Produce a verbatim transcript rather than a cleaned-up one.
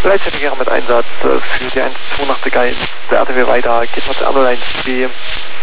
Gleichzeitig mit Einsatz für die eins zwei Nachtigall ins der R T W weiter, geht mit der Ambulance B